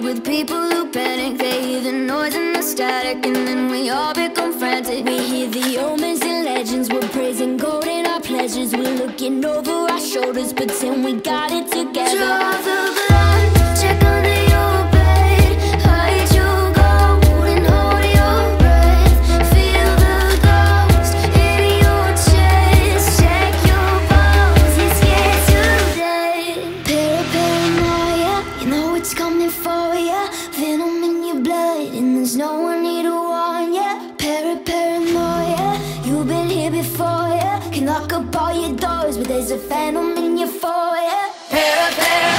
with people who panic. They hear the noise and the static, and then we all become frantic. We hear the omens and legends, we're praising gold in our pleasures. We're looking over our shoulders, pretend we got it together. Draw the blood, check under your bed, hide your gold and hold your breath. Feel the ghost in your chest, check your bones, you're scared to death. Paranoia, you know it's coming for ya. Venom in your blood, and there's no one here to warn ya. Paranoia, you've been here before ya. Can lock up all your doors, but there's a phantom in your foyer. Paranoia.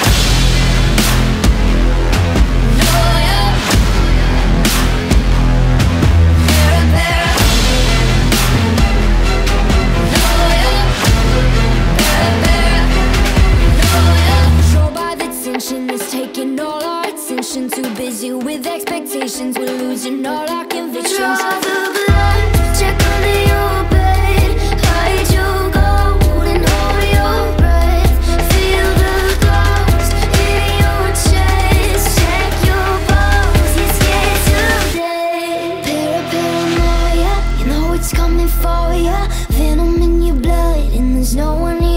Controlled by the tension that's taking all our attention. Too busy with expectations, we're losing all our convictions. Draw the blood, check under your bed, hide your gold and hold your breath. Feel the ghost in your chest, check your bones, you're scared to death. Paranoia, you know it's coming for ya. Venom in your blood, and there's no one here